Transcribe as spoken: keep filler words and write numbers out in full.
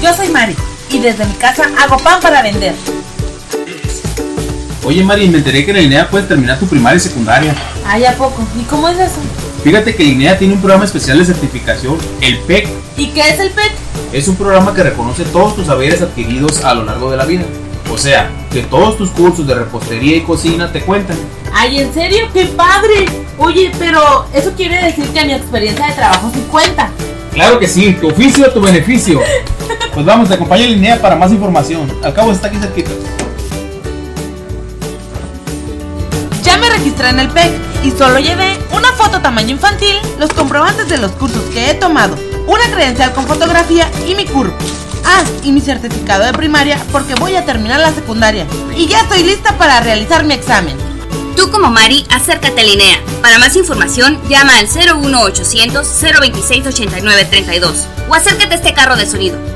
Yo soy Mari y desde mi casa hago pan para vender. Oye Mari, me enteré que en la INEA puedes terminar tu primaria y secundaria. Ay, ¿a poco? ¿Y cómo es eso? Fíjate que la INEA tiene un programa especial de certificación, el P E C. ¿Y qué es el P E C? Es un programa que reconoce todos tus saberes adquiridos a lo largo de la vida. O sea, que todos tus cursos de repostería y cocina te cuentan. Ay, ¿en serio? ¡Qué padre! Oye, pero eso quiere decir que mi experiencia de trabajo sí cuenta. Claro que sí, tu oficio, tu beneficio. Pues vamos, te acompaña la INEA para más información. Al cabo está aquí cerquita. Ya me registré en el P E C y solo llevé una foto tamaño infantil, los comprobantes de los cursos que he tomado, una credencial con fotografía y mi C U R P. Ah, y mi certificado de primaria porque voy a terminar la secundaria. Y ya estoy lista para realizar mi examen. Tú como Mari, acércate a la INEA. Para más información, llama al cero uno ochocientos, cero veintiséis, ochenta y nueve treinta y dos o acércate a este carro de sonido.